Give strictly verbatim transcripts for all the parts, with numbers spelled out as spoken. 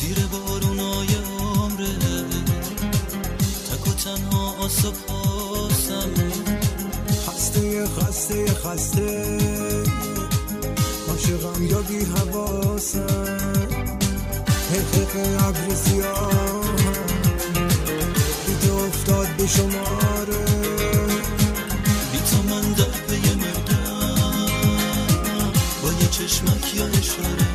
زیر بارونای عمره، تک و تنها آسا پاسم، خسته خسته خسته عاشقم یا بی حواسم، حقیق ابر سیاهم بی تو افتاد به شماره، بی تو من در پی مردم با یه چشمک یا اشاره،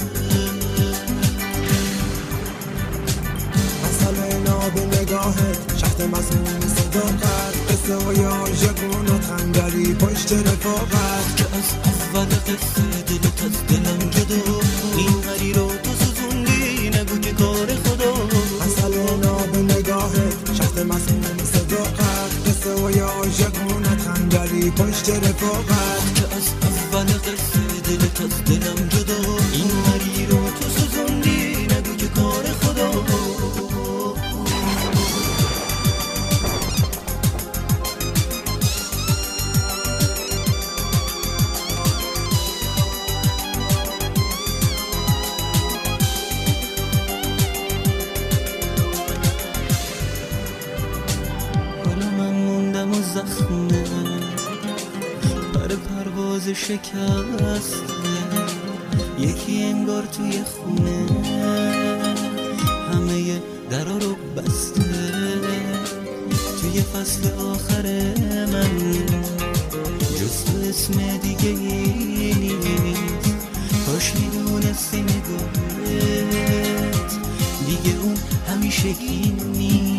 مسئله ناب نگاهت شخت مسموم صداقت، قصه های عاشقون و تنگری پشت رفاقت، که از اول قصه دلت از دلم جدا، این هری رو تو سوزوندی نگو که کار خدا، مسئله ناب نگاهت شخت مسموم صداقت، قصه های عاشقون و تنگری پشت رفاقت، که از اول قصه دلت از دلم جدا، این هری رو تو سوزوندی نگو که کار خدا. زخمه پر پرواز شکسته، یکی انگار توی خونه همه درا رو بسته، توی فصل آخر من جز تو اسم دیگه ای نیست، کاش میدونستی نگاهت دیگه اون همیشگی نیست.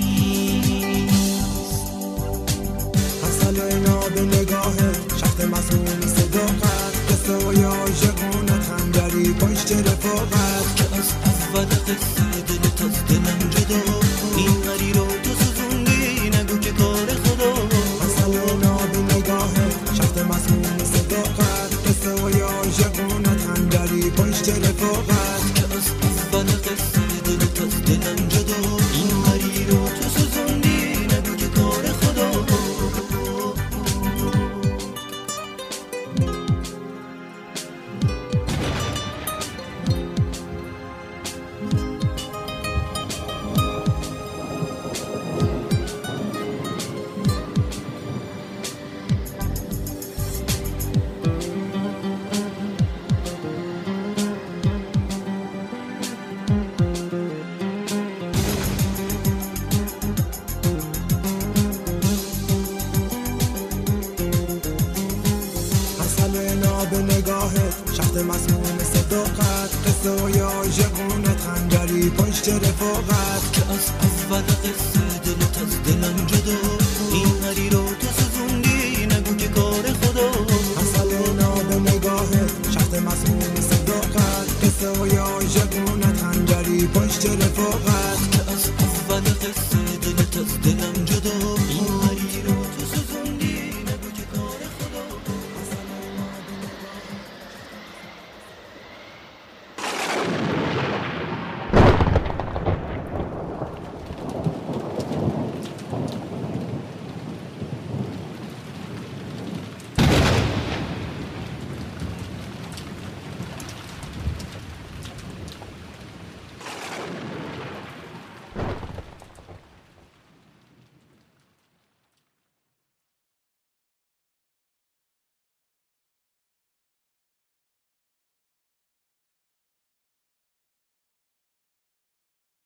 ناب نگاهت شخت مسموم صداقت، قصه های عاشقون و تنگری پشت رفاقت، که از اول قصه دلت از دلم جدا، این هری رو تو سوزوندی نگو که کار خدا، مسئله ناب نگاهت شخت مسموم صداقت، قصه های عاشقون و تنگری پشت رفاقت، که از اول قصه دلت از دلم جدا، این هری رو تو سوزوندی نگو که کار خدا. نگاهت شخت مسموم صداقت، قصه های عاشقون تنگری پشت رفاقت، که از اول قصه دلت از دلم جدا، این هری رو تو سوزوندی نگو که کار خدا، مسئله ناب نگاهت شخت مسموم صداقت، قصه های عاشقون تنگری پشت رفاقت.